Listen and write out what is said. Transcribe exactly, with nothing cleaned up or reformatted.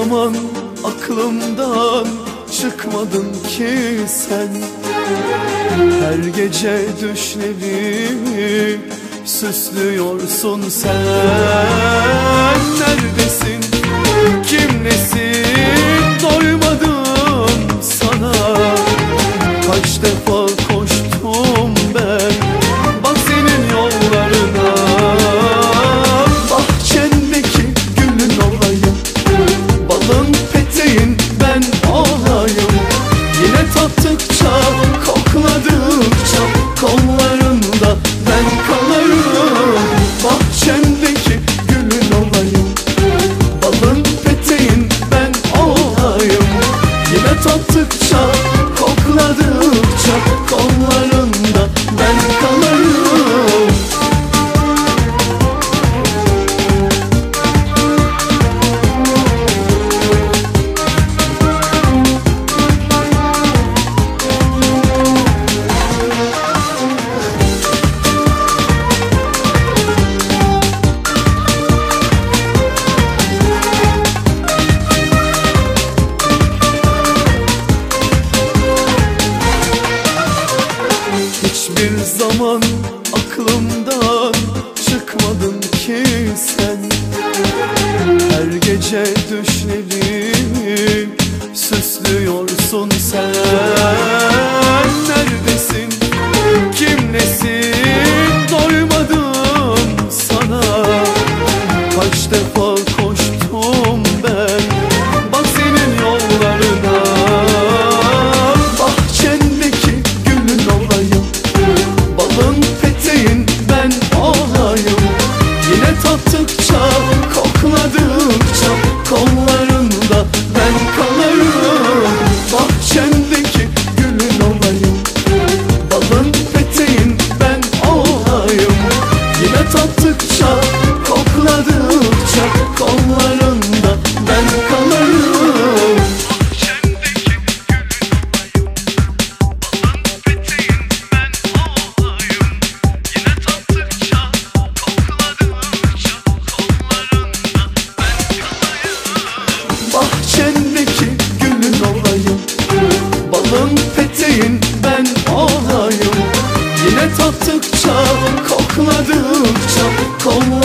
zaman aklımdan çıkmadın ki sen. Her gece düşlerimi süslüyorsun sen. Neredesin, kimlesin, doymadım sana. Kaç defa koştum ben bak senin yollarına. Bahçendeki gülün olayım, balın peteğin ben olayım. Yine tattıkça, kokladıkça kollarında ben kalarım. Bahçendeki gülün olayım, balın peteğin ben olayım. Yine tattıkça, kokladıkça kollarında ben kalarım. Hiçbir zaman aklımdan çıkmadın ki sen. Her gece düşlerimi süslüyorsun sen. Neredesin, kimlesin, doymadım sana. Kaç defa koştum ben bak senin yollarına. Bahçendeki gülün olayım, balın peteğin ben olayım. Yine tattıkça, kokladıkça kollarında ben kalarım. Bahçendeki gülün olayım, balın peteğin ben olayım. Yine tattıkça, kokladıkça kollarında ben kalarım. Bahçendeki gülün olayım, balın peteğin ben olayım. Yine tattıkça, kokladıkça kollarında